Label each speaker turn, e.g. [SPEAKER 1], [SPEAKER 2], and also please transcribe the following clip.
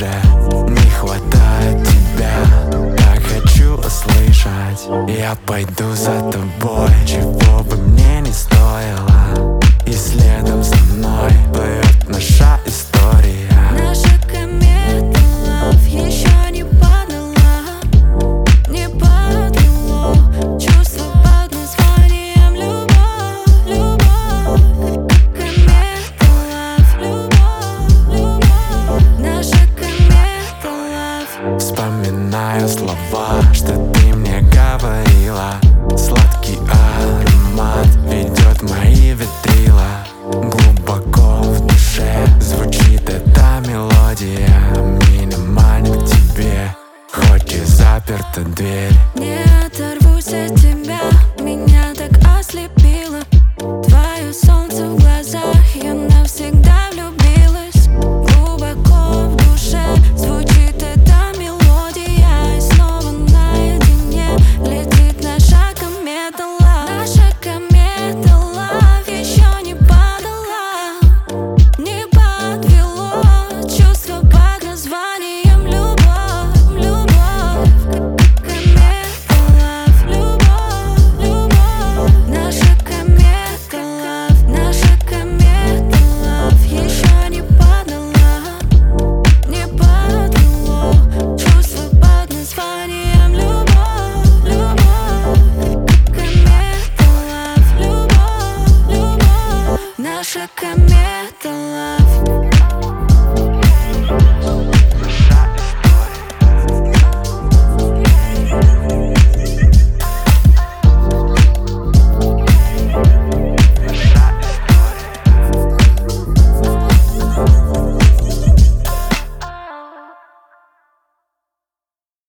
[SPEAKER 1] уже не хватает тебя. Так хочу услышать: я пойду за тобой, чего бы мне не стоило. И следом за мной плывет наша история.
[SPEAKER 2] Наша комета love еще не подала, не подало чувство под названием любовь, любовь. Комета love, любовь, любовь. Наша комета love.
[SPEAKER 1] Вспоминаю слова, что ты мне говорила. Сладкий аромат ведет мои ветрила. Глубоко в душе звучит эта мелодия. Меня манит к тебе, хоть и заперта дверь.
[SPEAKER 2] Не оторвусь от тебя.